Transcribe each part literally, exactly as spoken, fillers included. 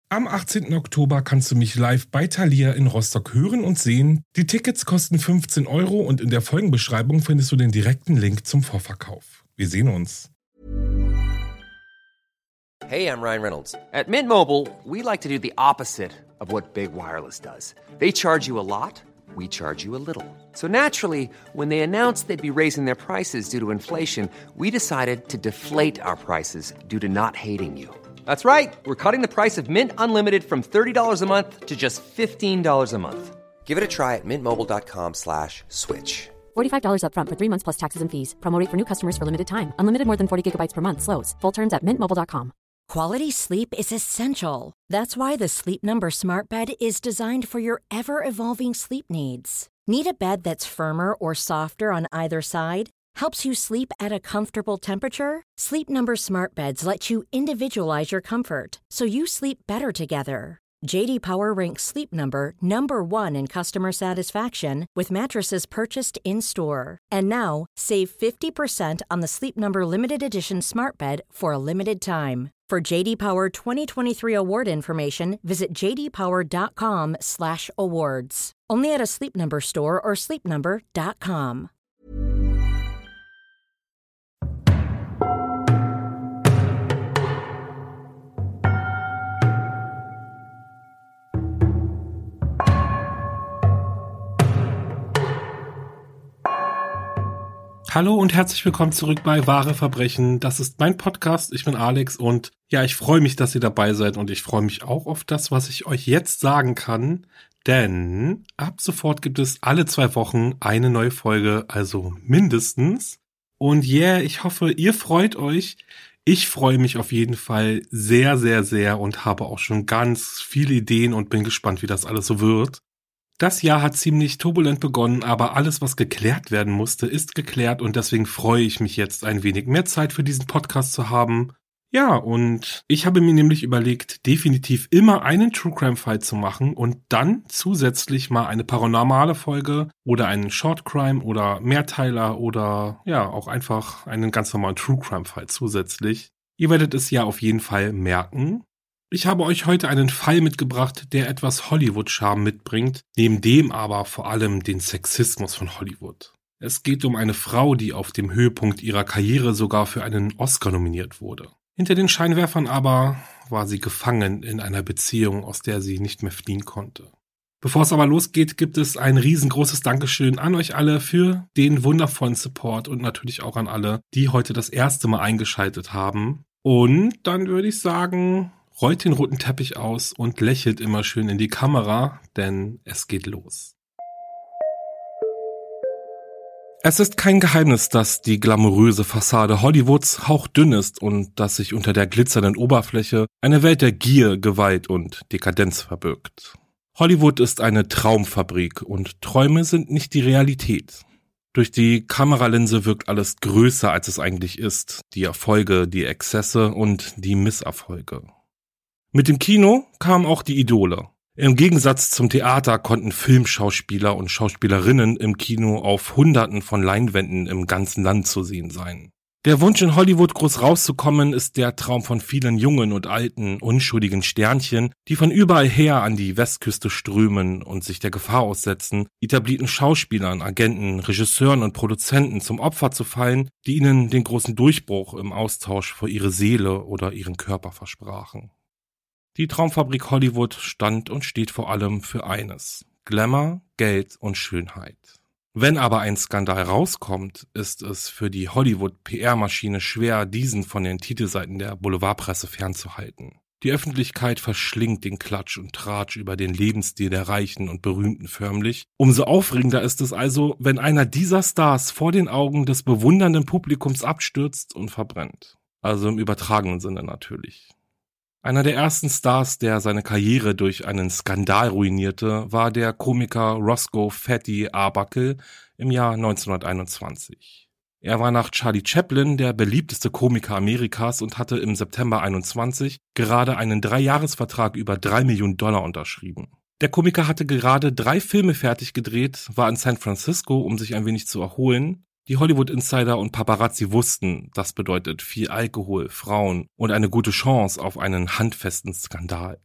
Am achtzehnten Oktober kannst du mich live bei Thalia in Rostock hören und sehen. Die Tickets kosten fünfzehn Euro und in der Folgenbeschreibung findest du den direkten Link zum Vorverkauf. Wir sehen uns. Hey, I'm Ryan Reynolds. At Mint Mobile, we like to do the opposite of what Big Wireless does. They charge you a lot, we charge you a little. So naturally, when they announced they'd be raising their prices due to inflation, we decided to deflate our prices due to not hating you. That's right. We're cutting the price of Mint Unlimited from thirty dollars a month to just fifteen dollars a month. Give it a try at mintmobile.com slash switch. forty-five dollars up front for three months plus taxes and fees. Promo rate for new customers for limited time. Unlimited more than forty gigabytes per month slows. Full terms at mint mobile dot com. Quality sleep is essential. That's why the Sleep Number Smart Bed is designed for your ever-evolving sleep needs. Need a bed that's firmer or softer on either side? Helps you sleep at a comfortable temperature? Sleep Number Smart Beds let you individualize your comfort, so you sleep better together. J D Power ranks Sleep Number number one in customer satisfaction with mattresses purchased in-store. And now, save fifty percent on the Sleep Number Limited Edition Smart Bed for a limited time. For J D Power twenty twenty-three award information, visit j d power dot com slash awards. Only at a Sleep Number store or sleep number dot com. Hallo und herzlich willkommen zurück bei Wahre Verbrechen. Das ist mein Podcast, ich bin Alex und ja, ich freue mich, dass ihr dabei seid und ich freue mich auch auf das, was ich euch jetzt sagen kann, denn ab sofort gibt es alle zwei Wochen eine neue Folge, also mindestens. Und yeah, ich hoffe, ihr freut euch. Ich freue mich auf jeden Fall sehr, sehr, sehr und habe auch schon ganz viele Ideen und bin gespannt, wie das alles so wird. Das Jahr hat ziemlich turbulent begonnen, aber alles, was geklärt werden musste, ist geklärt und deswegen freue ich mich jetzt ein wenig mehr Zeit für diesen Podcast zu haben. Ja, und ich habe mir nämlich überlegt, definitiv immer einen True Crime Fall zu machen und dann zusätzlich mal eine paranormale Folge oder einen Short Crime oder Mehrteiler oder ja, auch einfach einen ganz normalen True Crime Fall zusätzlich. Ihr werdet es ja auf jeden Fall merken. Ich habe euch heute einen Fall mitgebracht, der etwas Hollywood-Charme mitbringt, neben dem aber vor allem den Sexismus von Hollywood. Es geht um eine Frau, die auf dem Höhepunkt ihrer Karriere sogar für einen Oscar nominiert wurde. Hinter den Scheinwerfern aber war sie gefangen in einer Beziehung, aus der sie nicht mehr fliehen konnte. Bevor es aber losgeht, gibt es ein riesengroßes Dankeschön an euch alle für den wundervollen Support und natürlich auch an alle, die heute das erste Mal eingeschaltet haben. Und dann würde ich sagen, rollt den roten Teppich aus und lächelt immer schön in die Kamera, denn es geht los. Es ist kein Geheimnis, dass die glamouröse Fassade Hollywoods hauchdünn ist und dass sich unter der glitzernden Oberfläche eine Welt der Gier, Gewalt und Dekadenz verbirgt. Hollywood ist eine Traumfabrik und Träume sind nicht die Realität. Durch die Kameralinse wirkt alles größer, als es eigentlich ist. Die Erfolge, die Exzesse und die Misserfolge. Mit dem Kino kamen auch die Idole. Im Gegensatz zum Theater konnten Filmschauspieler und Schauspielerinnen im Kino auf Hunderten von Leinwänden im ganzen Land zu sehen sein. Der Wunsch, in Hollywood groß rauszukommen, ist der Traum von vielen jungen und alten, unschuldigen Sternchen, die von überall her an die Westküste strömen und sich der Gefahr aussetzen, etablierten Schauspielern, Agenten, Regisseuren und Produzenten zum Opfer zu fallen, die ihnen den großen Durchbruch im Austausch für ihre Seele oder ihren Körper versprachen. Die Traumfabrik Hollywood stand und steht vor allem für eines: Glamour, Geld und Schönheit. Wenn aber ein Skandal rauskommt, ist es für die Hollywood-P R-Maschine schwer, diesen von den Titelseiten der Boulevardpresse fernzuhalten. Die Öffentlichkeit verschlingt den Klatsch und Tratsch über den Lebensstil der Reichen und Berühmten förmlich. Umso aufregender ist es also, wenn einer dieser Stars vor den Augen des bewundernden Publikums abstürzt und verbrennt. Also im übertragenen Sinne natürlich. Einer der ersten Stars, der seine Karriere durch einen Skandal ruinierte, war der Komiker Roscoe Fatty Arbuckle im Jahr neunzehnhunderteinundzwanzig. Er war nach Charlie Chaplin der beliebteste Komiker Amerikas und hatte im September einundzwanzig gerade einen Dreijahresvertrag über drei Millionen Dollar unterschrieben. Der Komiker hatte gerade drei Filme fertig gedreht, war in San Francisco, um sich ein wenig zu erholen. Die Hollywood-Insider und Paparazzi wussten, das bedeutet viel Alkohol, Frauen und eine gute Chance auf einen handfesten Skandal.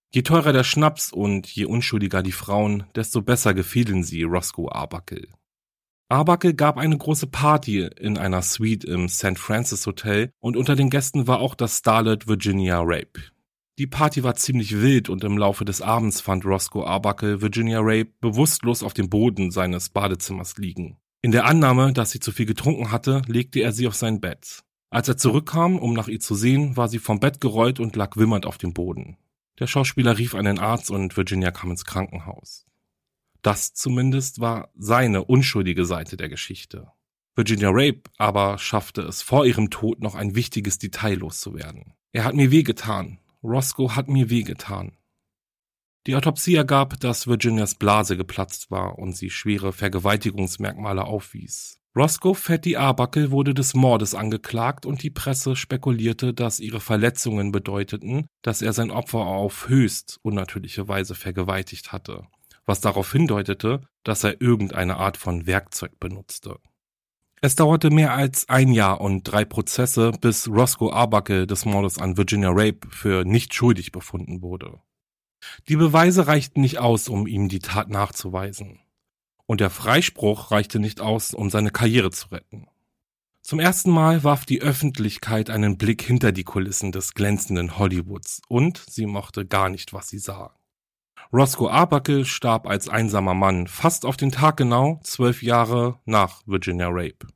Je teurer der Schnaps und je unschuldiger die Frauen, desto besser gefielen sie Roscoe Arbuckle. Arbuckle gab eine große Party in einer Suite im Saint Francis Hotel und unter den Gästen war auch das Starlet Virginia Rape. Die Party war ziemlich wild und im Laufe des Abends fand Roscoe Arbuckle Virginia Rape bewusstlos auf dem Boden seines Badezimmers liegen. In der Annahme, dass sie zu viel getrunken hatte, legte er sie auf sein Bett. Als er zurückkam, um nach ihr zu sehen, war sie vom Bett gerollt und lag wimmernd auf dem Boden. Der Schauspieler rief einen Arzt und Virginia kam ins Krankenhaus. Das zumindest war seine unschuldige Seite der Geschichte. Virginia Rape aber schaffte es vor ihrem Tod noch ein wichtiges Detail loszuwerden. Er hat mir wehgetan. Roscoe hat mir wehgetan. Die Autopsie ergab, dass Virginias Blase geplatzt war und sie schwere Vergewaltigungsmerkmale aufwies. Roscoe Fatty Arbuckle wurde des Mordes angeklagt und die Presse spekulierte, dass ihre Verletzungen bedeuteten, dass er sein Opfer auf höchst unnatürliche Weise vergewaltigt hatte, was darauf hindeutete, dass er irgendeine Art von Werkzeug benutzte. Es dauerte mehr als ein Jahr und drei Prozesse, bis Roscoe Arbuckle des Mordes an Virginia Rape für nicht schuldig befunden wurde. Die Beweise reichten nicht aus, um ihm die Tat nachzuweisen. Und der Freispruch reichte nicht aus, um seine Karriere zu retten. Zum ersten Mal warf die Öffentlichkeit einen Blick hinter die Kulissen des glänzenden Hollywoods und sie mochte gar nicht, was sie sah. Roscoe Arbuckle starb als einsamer Mann, fast auf den Tag genau, zwölf Jahre nach Virginia Rape.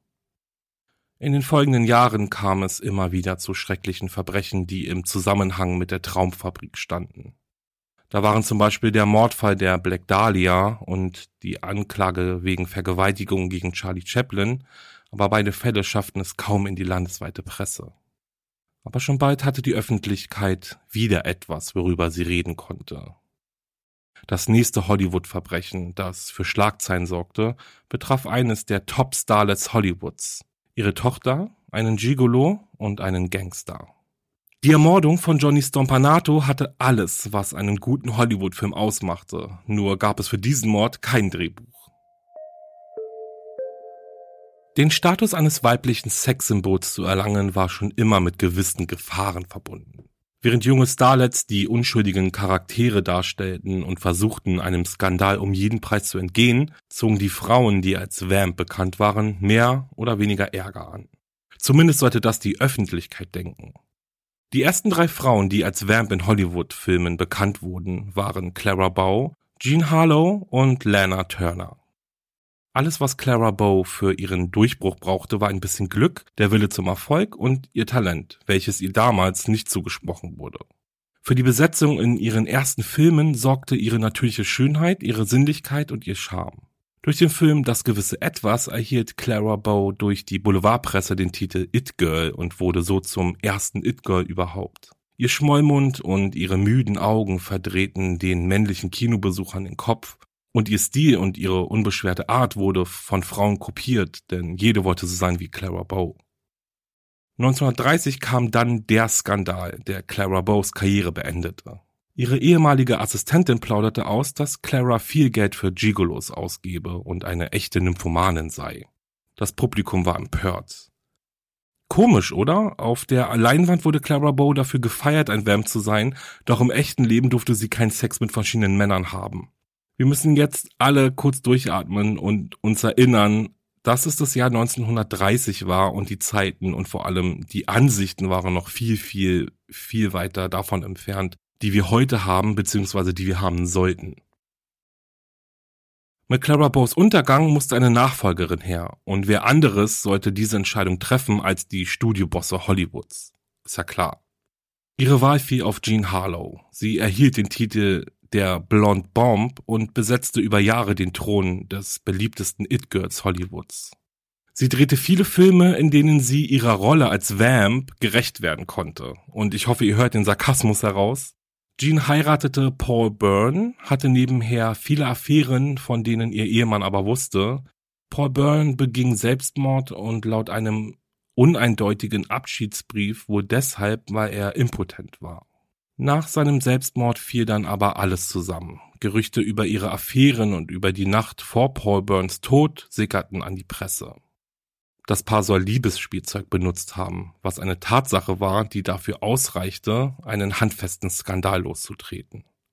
In den folgenden Jahren kam es immer wieder zu schrecklichen Verbrechen, die im Zusammenhang mit der Traumfabrik standen. Da waren zum Beispiel der Mordfall der Black Dahlia und die Anklage wegen Vergewaltigung gegen Charlie Chaplin, aber beide Fälle schafften es kaum in die landesweite Presse. Aber schon bald hatte die Öffentlichkeit wieder etwas, worüber sie reden konnte. Das nächste Hollywood-Verbrechen, das für Schlagzeilen sorgte, betraf eines der Top-Starlets Hollywoods. Ihre Tochter, einen Gigolo und einen Gangster. Die Ermordung von Johnny Stompanato hatte alles, was einen guten Hollywood-Film ausmachte. Nur gab es für diesen Mord kein Drehbuch. Den Status eines weiblichen Sexsymbols zu erlangen, war schon immer mit gewissen Gefahren verbunden. Während junge Starlets die unschuldigen Charaktere darstellten und versuchten, einem Skandal um jeden Preis zu entgehen, zogen die Frauen, die als Vamp bekannt waren, mehr oder weniger Ärger an. Zumindest sollte das die Öffentlichkeit denken. Die ersten drei Frauen, die als Vamp in Hollywood-Filmen bekannt wurden, waren Clara Bow, Jean Harlow und Lana Turner. Alles, was Clara Bow für ihren Durchbruch brauchte, war ein bisschen Glück, der Wille zum Erfolg und ihr Talent, welches ihr damals nicht zugesprochen wurde. Für die Besetzung in ihren ersten Filmen sorgte ihre natürliche Schönheit, ihre Sinnlichkeit und ihr Charme. Durch den Film Das gewisse Etwas erhielt Clara Bow durch die Boulevardpresse den Titel It Girl und wurde so zum ersten It Girl überhaupt. Ihr Schmollmund und ihre müden Augen verdrehten den männlichen Kinobesuchern den Kopf. Und ihr Stil und ihre unbeschwerte Art wurde von Frauen kopiert, denn jede wollte so sein wie Clara Bow. neunzehnhundertdreißig kam dann der Skandal, der Clara Bows Karriere beendete. Ihre ehemalige Assistentin plauderte aus, dass Clara viel Geld für Gigolos ausgebe und eine echte Nymphomanin sei. Das Publikum war empört. Komisch, oder? Auf der Leinwand wurde Clara Bow dafür gefeiert, ein Vamp zu sein, doch im echten Leben durfte sie keinen Sex mit verschiedenen Männern haben. Wir müssen jetzt alle kurz durchatmen und uns erinnern, dass es das Jahr neunzehnhundertdreißig war und die Zeiten und vor allem die Ansichten waren noch viel, viel, viel weiter davon entfernt, die wir heute haben bzw. die wir haben sollten. Mit Clara Bows Untergang musste eine Nachfolgerin her und wer anderes sollte diese Entscheidung treffen als die Studiobosse Hollywoods. Ist ja klar. Ihre Wahl fiel auf Jean Harlow. Sie erhielt den Titel der Blonde Bomb und besetzte über Jahre den Thron des beliebtesten It-Girls Hollywoods. Sie drehte viele Filme, in denen sie ihrer Rolle als Vamp gerecht werden konnte. Und ich hoffe, ihr hört den Sarkasmus heraus. Jean heiratete Paul Byrne, hatte nebenher viele Affären, von denen ihr Ehemann aber wusste. Paul Byrne beging Selbstmord und laut einem uneindeutigen Abschiedsbrief wohl deshalb, weil er impotent war. Nach seinem Selbstmord fiel dann aber alles zusammen. Gerüchte über ihre Affären und über die Nacht vor Paul Byrnes Tod sickerten an die Presse. Das Paar soll Liebesspielzeug benutzt haben, was eine Tatsache war, die dafür ausreichte, einen handfesten Skandal loszutreten.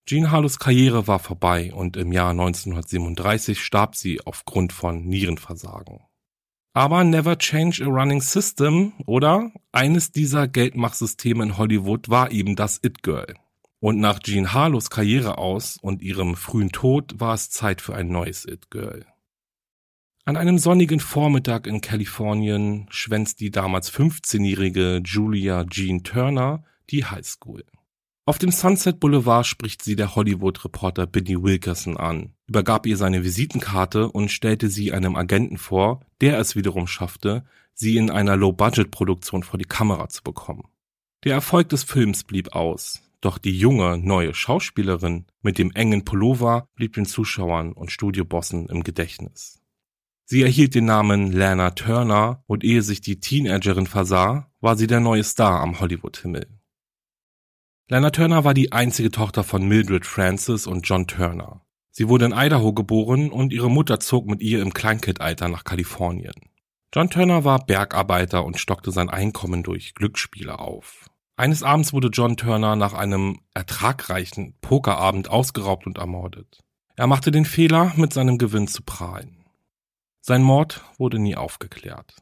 Jean Harlows Karriere war vorbei und im Jahr neunzehnhundertsiebenunddreißig starb sie aufgrund von Nierenversagen. Aber never change a running system, oder? Eines dieser Geldmachsysteme in Hollywood war eben das It-Girl. Und nach Jean Harlows Karriere aus und ihrem frühen Tod war es Zeit für ein neues It-Girl. An einem sonnigen Vormittag in Kalifornien schwänzt die damals fünfzehnjährige Julia Jean Turner die Highschool. Auf dem Sunset Boulevard spricht sie der Hollywood-Reporter Biddy Wilkerson an, übergab ihr seine Visitenkarte und stellte sie einem Agenten vor, der es wiederum schaffte, sie in einer Low-Budget-Produktion vor die Kamera zu bekommen. Der Erfolg des Films blieb aus, doch die junge, neue Schauspielerin mit dem engen Pullover blieb den Zuschauern und Studiobossen im Gedächtnis. Sie erhielt den Namen Lana Turner und ehe sich die Teenagerin versah, war sie der neue Star am Hollywood-Himmel. Lana Turner war die einzige Tochter von Mildred Francis und John Turner. Sie wurde in Idaho geboren und ihre Mutter zog mit ihr im Kleinkindalter nach Kalifornien. John Turner war Bergarbeiter und stockte sein Einkommen durch Glücksspiele auf. Eines Abends wurde John Turner nach einem ertragreichen Pokerabend ausgeraubt und ermordet. Er machte den Fehler, mit seinem Gewinn zu prahlen. Sein Mord wurde nie aufgeklärt.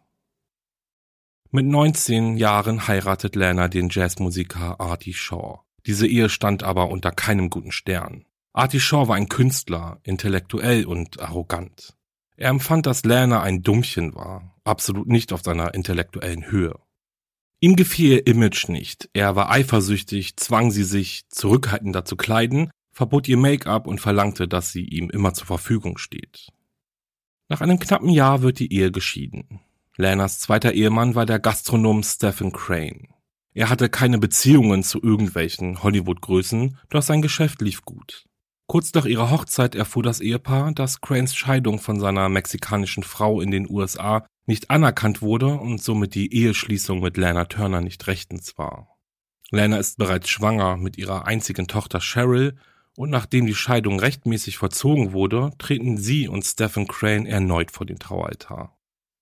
Mit neunzehn Jahren heiratet Lana den Jazzmusiker Artie Shaw. Diese Ehe stand aber unter keinem guten Stern. Artie Shaw war ein Künstler, intellektuell und arrogant. Er empfand, dass Lana ein Dummchen war, absolut nicht auf seiner intellektuellen Höhe. Ihm gefiel ihr Image nicht, er war eifersüchtig, zwang sie sich, zurückhaltender zu kleiden, verbot ihr Make-up und verlangte, dass sie ihm immer zur Verfügung steht. Nach einem knappen Jahr wird die Ehe geschieden. Lanas zweiter Ehemann war der Gastronom Stephen Crane. Er hatte keine Beziehungen zu irgendwelchen Hollywood-Größen, doch sein Geschäft lief gut. Kurz nach ihrer Hochzeit erfuhr das Ehepaar, dass Cranes Scheidung von seiner mexikanischen Frau in den U S A nicht anerkannt wurde und somit die Eheschließung mit Lana Turner nicht rechtens war. Lana ist bereits schwanger mit ihrer einzigen Tochter Cheryl und nachdem die Scheidung rechtmäßig vollzogen wurde, treten sie und Stephen Crane erneut vor den Traualtar.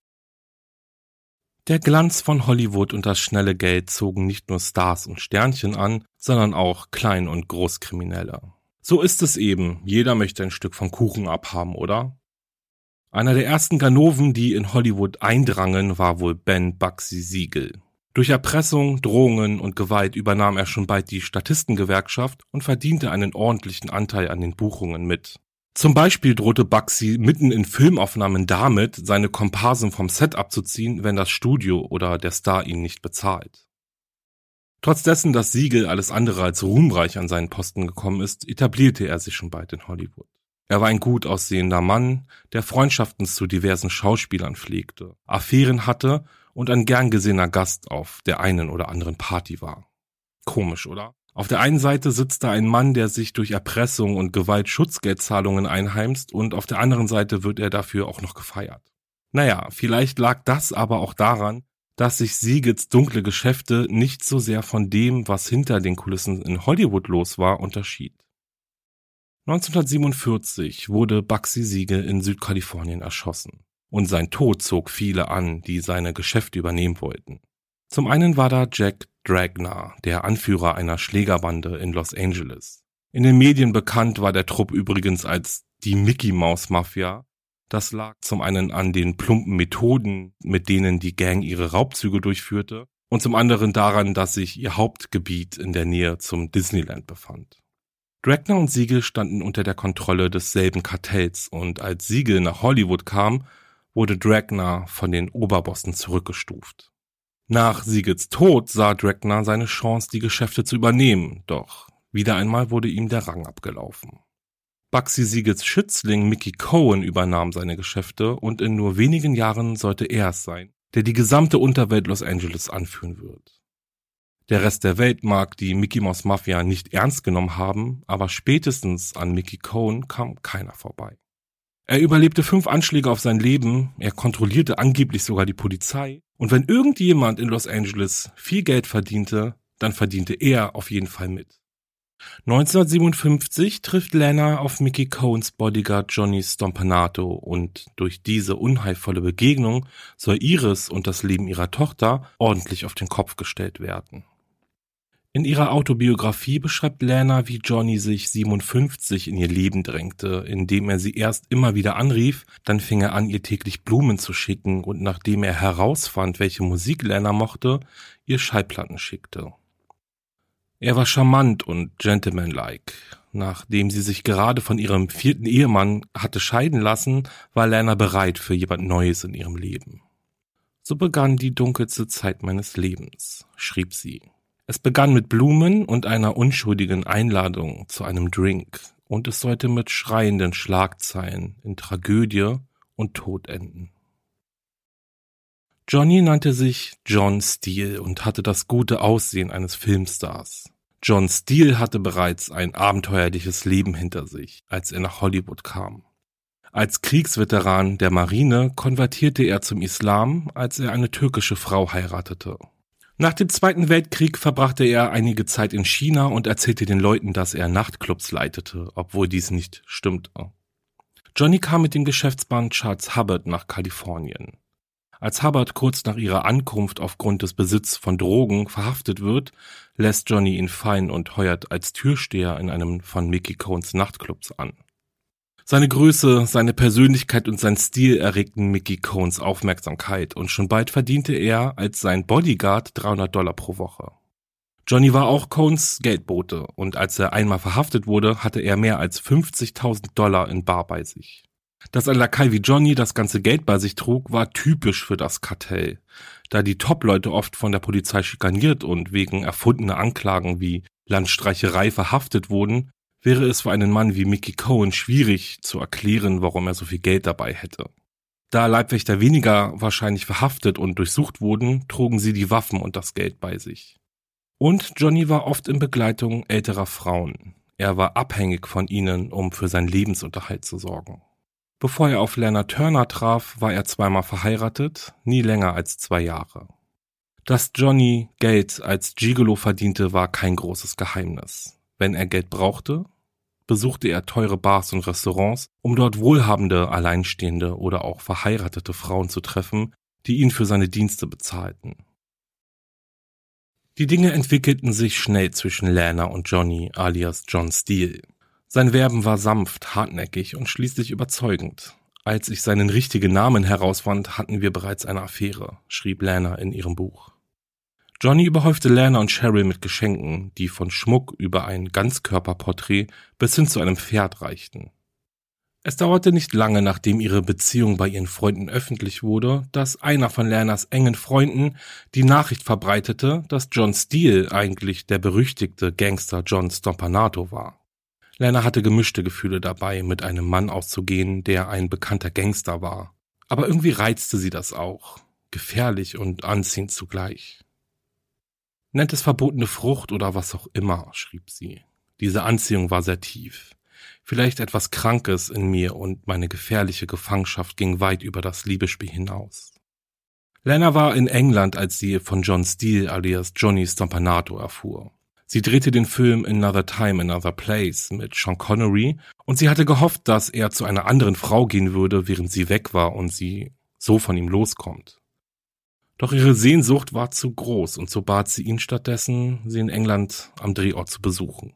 Der Glanz von Hollywood und das schnelle Geld zogen nicht nur Stars und Sternchen an, sondern auch Klein- und Großkriminelle. So ist es eben, jeder möchte ein Stück vom Kuchen abhaben, oder? Einer der ersten Ganoven, die in Hollywood eindrangen, war wohl Ben Bugsy Siegel. Durch Erpressung, Drohungen und Gewalt übernahm er schon bald die Statistengewerkschaft und verdiente einen ordentlichen Anteil an den Buchungen mit. Zum Beispiel drohte Bugsy mitten in Filmaufnahmen damit, seine Komparsen vom Set abzuziehen, wenn das Studio oder der Star ihn nicht bezahlt. Trotz dessen, dass Siegel alles andere als ruhmreich an seinen Posten gekommen ist, etablierte er sich schon bald in Hollywood. Er war ein gut aussehender Mann, der Freundschaften zu diversen Schauspielern pflegte, Affären hatte und ein gern gesehener Gast auf der einen oder anderen Party war. Komisch, oder? Auf der einen Seite sitzt da ein Mann, der sich durch Erpressung und Gewalt Schutzgeldzahlungen einheimst, und auf der anderen Seite wird er dafür auch noch gefeiert. Naja, vielleicht lag das aber auch daran, dass sich Siegels dunkle Geschäfte nicht so sehr von dem, was hinter den Kulissen in Hollywood los war, unterschied. neunzehnhundertsiebenundvierzig wurde Bugsy Siegel in Südkalifornien erschossen. Und sein Tod zog viele an, die seine Geschäfte übernehmen wollten. Zum einen war da Jack Dragna, der Anführer einer Schlägerbande in Los Angeles. In den Medien bekannt war der Trupp übrigens als die Mickey Mouse Mafia. Das lag zum einen an den plumpen Methoden, mit denen die Gang ihre Raubzüge durchführte, und zum anderen daran, dass sich ihr Hauptgebiet in der Nähe zum Disneyland befand. Dragna und Siegel standen unter der Kontrolle desselben Kartells, und als Siegel nach Hollywood kam, wurde Dragna von den Oberbossen zurückgestuft. Nach Siegels Tod sah Dragna seine Chance, die Geschäfte zu übernehmen, doch wieder einmal wurde ihm der Rang abgelaufen. Bugsy Siegels Schützling Mickey Cohen übernahm seine Geschäfte und in nur wenigen Jahren sollte er es sein, der die gesamte Unterwelt Los Angeles anführen wird. Der Rest der Welt mag die Mickey Mouse Mafia nicht ernst genommen haben, aber spätestens an Mickey Cohen kam keiner vorbei. Er überlebte fünf Anschläge auf sein Leben, er kontrollierte angeblich sogar die Polizei, und wenn irgendjemand in Los Angeles viel Geld verdiente, dann verdiente er auf jeden Fall mit. neunzehnhundertsiebenundfünfzig trifft Lana auf Mickey Cohens Bodyguard Johnny Stompanato, und durch diese unheilvolle Begegnung soll Iris und das Leben ihrer Tochter ordentlich auf den Kopf gestellt werden. In ihrer Autobiografie beschreibt Lana, wie Johnny sich siebenundfünfzig in ihr Leben drängte, indem er sie erst immer wieder anrief, dann fing er an, ihr täglich Blumen zu schicken und nachdem er herausfand, welche Musik Lana mochte, ihr Schallplatten schickte. Er war charmant und gentlemanlike. Nachdem sie sich gerade von ihrem vierten Ehemann hatte scheiden lassen, war Lana bereit für jemand Neues in ihrem Leben. So begann die dunkelste Zeit meines Lebens, schrieb sie. Es begann mit Blumen und einer unschuldigen Einladung zu einem Drink und es sollte mit schreienden Schlagzeilen in Tragödie und Tod enden. Johnny nannte sich John Steele und hatte das gute Aussehen eines Filmstars. John Steele hatte bereits ein abenteuerliches Leben hinter sich, als er nach Hollywood kam. Als Kriegsveteran der Marine konvertierte er zum Islam, als er eine türkische Frau heiratete. Nach dem Zweiten Weltkrieg verbrachte er einige Zeit in China und erzählte den Leuten, dass er Nachtclubs leitete, obwohl dies nicht stimmte. Johnny kam mit dem Geschäftsmann Charles Hubbard nach Kalifornien. Als Hubbard kurz nach ihrer Ankunft aufgrund des Besitzes von Drogen verhaftet wird, lässt Johnny ihn fallen und heuert als Türsteher in einem von Mickey Cohns Nachtclubs an. Seine Größe, seine Persönlichkeit und sein Stil erregten Mickey Cohns Aufmerksamkeit und schon bald verdiente er als sein Bodyguard dreihundert Dollar pro Woche. Johnny war auch Cohns Geldbote und als er einmal verhaftet wurde, hatte er mehr als fünfzigtausend Dollar in bar bei sich. Dass ein Lakai wie Johnny das ganze Geld bei sich trug, war typisch für das Kartell, da die Top-Leute oft von der Polizei schikaniert und wegen erfundener Anklagen wie Landstreicherei verhaftet wurden, wäre es für einen Mann wie Mickey Cohen schwierig zu erklären, warum er so viel Geld dabei hätte. Da Leibwächter weniger wahrscheinlich verhaftet und durchsucht wurden, trugen sie die Waffen und das Geld bei sich. Und Johnny war oft in Begleitung älterer Frauen. Er war abhängig von ihnen, um für seinen Lebensunterhalt zu sorgen. Bevor er auf Lana Turner traf, war er zweimal verheiratet, nie länger als zwei Jahre. Dass Johnny Geld als Gigolo verdiente, war kein großes Geheimnis. Wenn er Geld brauchte, besuchte er teure Bars und Restaurants, um dort wohlhabende, alleinstehende oder auch verheiratete Frauen zu treffen, die ihn für seine Dienste bezahlten. Die Dinge entwickelten sich schnell zwischen Lana und Johnny alias John Steele. Sein Werben war sanft, hartnäckig und schließlich überzeugend. Als ich seinen richtigen Namen herausfand, hatten wir bereits eine Affäre, schrieb Lana in ihrem Buch. Johnny überhäufte Lana und Cheryl mit Geschenken, die von Schmuck über ein Ganzkörperporträt bis hin zu einem Pferd reichten. Es dauerte nicht lange, nachdem ihre Beziehung bei ihren Freunden öffentlich wurde, dass einer von Lanas engen Freunden die Nachricht verbreitete, dass John Steele eigentlich der berüchtigte Gangster John Stompanato war. Lana hatte gemischte Gefühle dabei, mit einem Mann auszugehen, der ein bekannter Gangster war. Aber irgendwie reizte sie das auch. Gefährlich und anziehend zugleich. Nennt es verbotene Frucht oder was auch immer, schrieb sie. Diese Anziehung war sehr tief. Vielleicht etwas Krankes in mir und meine gefährliche Gefangenschaft ging weit über das Liebesspiel hinaus. Lana war in England, als sie von John Steele alias Johnny Stompanato erfuhr. Sie drehte den Film Another Time, Another Place mit Sean Connery und sie hatte gehofft, dass er zu einer anderen Frau gehen würde, während sie weg war und sie so von ihm loskommt. Doch ihre Sehnsucht war zu groß und so bat sie ihn stattdessen, sie in England am Drehort zu besuchen.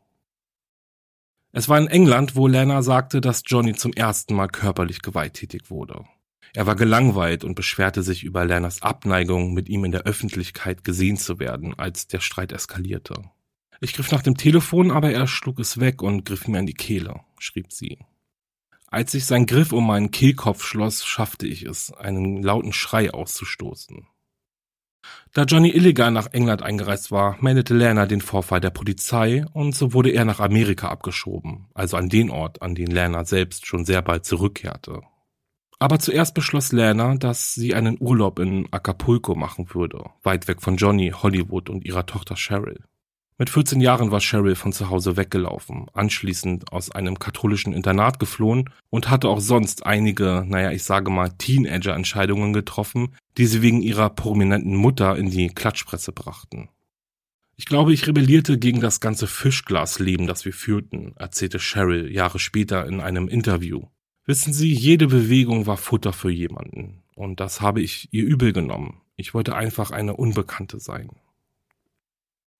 Es war in England, wo Lana sagte, dass Johnny zum ersten Mal körperlich gewalttätig wurde. Er war gelangweilt und beschwerte sich über Lanas Abneigung, mit ihm in der Öffentlichkeit gesehen zu werden, als der Streit eskalierte. Ich griff nach dem Telefon, aber er schlug es weg und griff mir an die Kehle, schrieb sie. Als sich sein Griff um meinen Kehlkopf schloss, schaffte ich es, einen lauten Schrei auszustoßen. Da Johnny illegal nach England eingereist war, meldete Lana den Vorfall der Polizei und so wurde er nach Amerika abgeschoben, also an den Ort, an den Lana selbst schon sehr bald zurückkehrte. Aber zuerst beschloss Lana, dass sie einen Urlaub in Acapulco machen würde, weit weg von Johnny, Hollywood und ihrer Tochter Cheryl. Mit vierzehn Jahren war Cheryl von zu Hause weggelaufen, anschließend aus einem katholischen Internat geflohen und hatte auch sonst einige, naja, ich sage mal Teenager-Entscheidungen getroffen, die sie wegen ihrer prominenten Mutter in die Klatschpresse brachten. Ich glaube, ich rebellierte gegen das ganze Fischglasleben, das wir führten, erzählte Cheryl Jahre später in einem Interview. Wissen Sie, jede Bewegung war Futter für jemanden und das habe ich ihr übel genommen. Ich wollte einfach eine Unbekannte sein.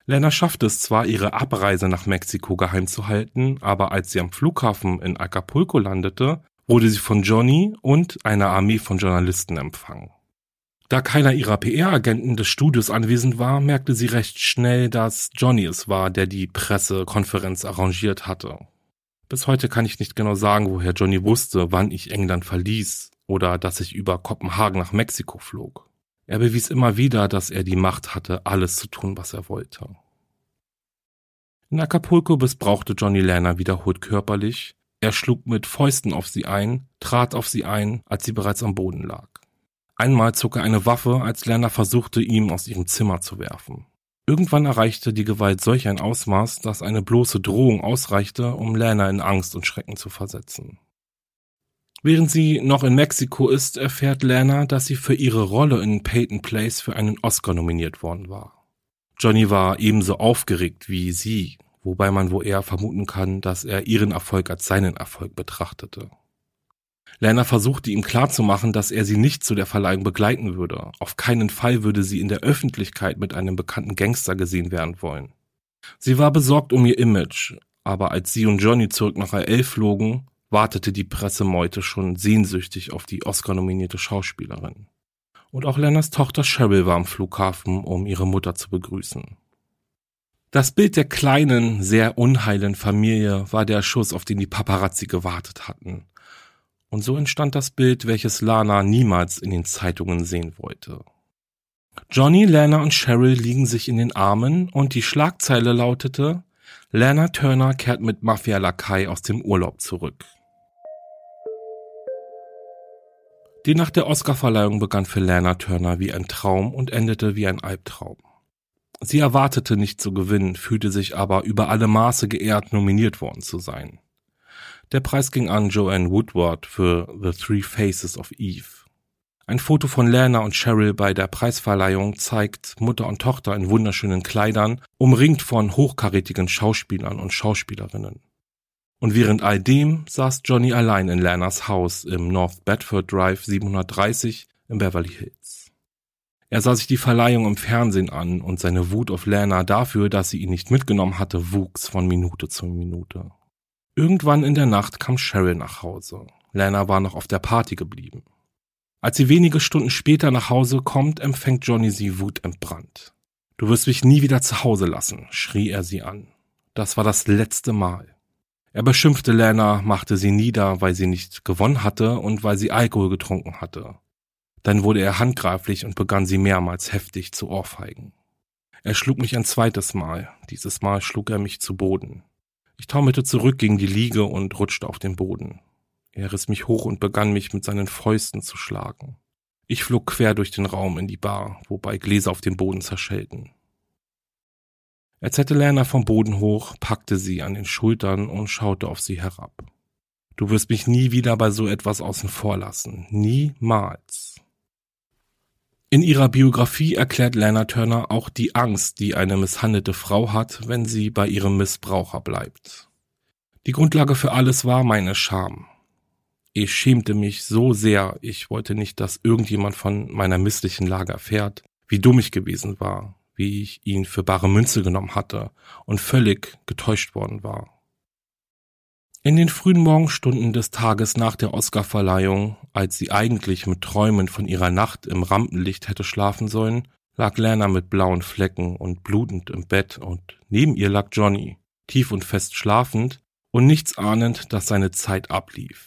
Lana schaffte es zwar, ihre Abreise nach Mexiko geheim zu halten, aber als sie am Flughafen in Acapulco landete, wurde sie von Johnny und einer Armee von Journalisten empfangen. Da keiner ihrer P R-Agenten des Studios anwesend war, merkte sie recht schnell, dass Johnny es war, der die Pressekonferenz arrangiert hatte. Bis heute kann ich nicht genau sagen, woher Johnny wusste, wann ich England verließ oder dass ich über Kopenhagen nach Mexiko flog. Er bewies immer wieder, dass er die Macht hatte, alles zu tun, was er wollte. In Acapulco missbrauchte Johnny Lana wiederholt körperlich. Er schlug mit Fäusten auf sie ein, trat auf sie ein, als sie bereits am Boden lag. Einmal zog er eine Waffe, als Lana versuchte, ihn aus ihrem Zimmer zu werfen. Irgendwann erreichte die Gewalt solch ein Ausmaß, dass eine bloße Drohung ausreichte, um Lana in Angst und Schrecken zu versetzen. Während sie noch in Mexiko ist, erfährt Lana, dass sie für ihre Rolle in Peyton Place für einen Oscar nominiert worden war. Johnny war ebenso aufgeregt wie sie, wobei man wohl eher vermuten kann, dass er ihren Erfolg als seinen Erfolg betrachtete. Lana versuchte ihm klarzumachen, dass er sie nicht zu der Verleihung begleiten würde. Auf keinen Fall würde sie in der Öffentlichkeit mit einem bekannten Gangster gesehen werden wollen. Sie war besorgt um ihr Image, aber als sie und Johnny zurück nach L A flogen, wartete die Pressemeute schon sehnsüchtig auf die Oscar-nominierte Schauspielerin. Und auch Lanas Tochter Cheryl war am Flughafen, um ihre Mutter zu begrüßen. Das Bild der kleinen, sehr unheilen Familie war der Schuss, auf den die Paparazzi gewartet hatten. Und so entstand das Bild, welches Lana niemals in den Zeitungen sehen wollte. Johnny, Lana und Cheryl liegen sich in den Armen und die Schlagzeile lautete: Lana Turner kehrt mit Mafia-Lakai aus dem Urlaub zurück. Die Nacht der Oscarverleihung begann für Lana Turner wie ein Traum und endete wie ein Albtraum. Sie erwartete nicht zu gewinnen, fühlte sich aber über alle Maße geehrt, nominiert worden zu sein. Der Preis ging an Joanne Woodward für The Three Faces of Eve. Ein Foto von Lana und Cheryl bei der Preisverleihung zeigt Mutter und Tochter in wunderschönen Kleidern, umringt von hochkarätigen Schauspielern und Schauspielerinnen. Und während all dem saß Johnny allein in Lanas Haus im North Bedford Drive siebenhundertdreißig in Beverly Hills. Er sah sich die Verleihung im Fernsehen an und seine Wut auf Lana dafür, dass sie ihn nicht mitgenommen hatte, wuchs von Minute zu Minute. Irgendwann in der Nacht kam Cheryl nach Hause. Lana war noch auf der Party geblieben. Als sie wenige Stunden später nach Hause kommt, empfängt Johnny sie wutentbrannt. »Du wirst mich nie wieder zu Hause lassen«, schrie er sie an. Das war das letzte Mal. Er beschimpfte Lana, machte sie nieder, weil sie nicht gewonnen hatte und weil sie Alkohol getrunken hatte. Dann wurde er handgreiflich und begann sie mehrmals heftig zu ohrfeigen. Er schlug mich ein zweites Mal. Dieses Mal schlug er mich zu Boden. Ich taumelte zurück gegen die Liege und rutschte auf den Boden. Er riss mich hoch und begann mich mit seinen Fäusten zu schlagen. Ich flog quer durch den Raum in die Bar, wobei Gläser auf dem Boden zerschellten. Er zerrte Lana vom Boden hoch, packte sie an den Schultern und schaute auf sie herab. »Du wirst mich nie wieder bei so etwas außen vor lassen. Niemals.« In ihrer Biografie erklärt Lana Turner auch die Angst, die eine misshandelte Frau hat, wenn sie bei ihrem Missbraucher bleibt. Die Grundlage für alles war meine Scham. Ich schämte mich so sehr, ich wollte nicht, dass irgendjemand von meiner misslichen Lage erfährt, wie dumm ich gewesen war, wie ich ihn für bare Münze genommen hatte und völlig getäuscht worden war. In den frühen Morgenstunden des Tages nach der Oscarverleihung, als sie eigentlich mit Träumen von ihrer Nacht im Rampenlicht hätte schlafen sollen, lag Lana mit blauen Flecken und blutend im Bett und neben ihr lag Johnny, tief und fest schlafend und nichts ahnend, dass seine Zeit ablief.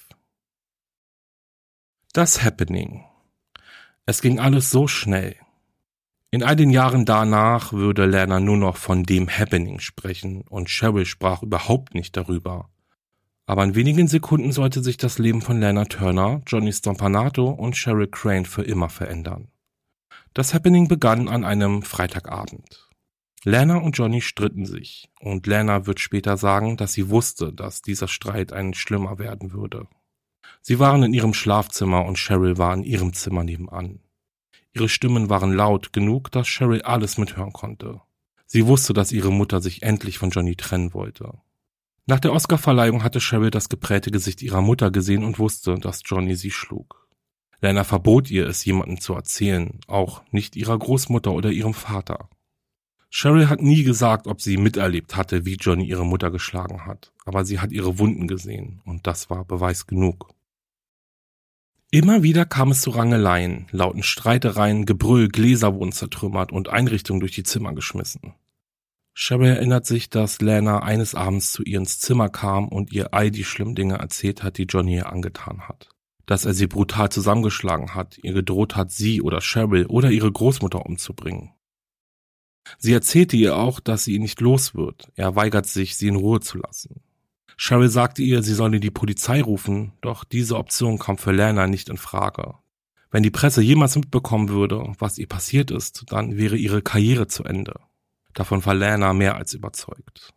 Das Happening. Es ging alles so schnell. In all den Jahren danach würde Lana nur noch von dem Happening sprechen und Cheryl sprach überhaupt nicht darüber. Aber in wenigen Sekunden sollte sich das Leben von Lana Turner, Johnny Stompanato und Cheryl Crane für immer verändern. Das Happening begann an einem Freitagabend. Lana und Johnny stritten sich und Lana wird später sagen, dass sie wusste, dass dieser Streit ein schlimmer werden würde. Sie waren in ihrem Schlafzimmer und Cheryl war in ihrem Zimmer nebenan. Ihre Stimmen waren laut genug, dass Cheryl alles mithören konnte. Sie wusste, dass ihre Mutter sich endlich von Johnny trennen wollte. Nach der Oscarverleihung hatte Cheryl das geprägte Gesicht ihrer Mutter gesehen und wusste, dass Johnny sie schlug. Lana verbot ihr, es jemandem zu erzählen, auch nicht ihrer Großmutter oder ihrem Vater. Cheryl hat nie gesagt, ob sie miterlebt hatte, wie Johnny ihre Mutter geschlagen hat, aber sie hat ihre Wunden gesehen und das war Beweis genug. Immer wieder kam es zu Rangeleien, lauten Streitereien, Gebrüll, Gläser wurden zertrümmert und Einrichtungen durch die Zimmer geschmissen. Cheryl erinnert sich, dass Lana eines Abends zu ihr ins Zimmer kam und ihr all die schlimmen Dinge erzählt hat, die Johnny ihr angetan hat. Dass er sie brutal zusammengeschlagen hat, ihr gedroht hat, sie oder Cheryl oder ihre Großmutter umzubringen. Sie erzählte ihr auch, dass sie ihn nicht los wird. Er weigert sich, sie in Ruhe zu lassen. Cheryl sagte ihr, sie solle die Polizei rufen, doch diese Option kam für Lana nicht in Frage. Wenn die Presse jemals mitbekommen würde, was ihr passiert ist, dann wäre ihre Karriere zu Ende. Davon war Lana mehr als überzeugt.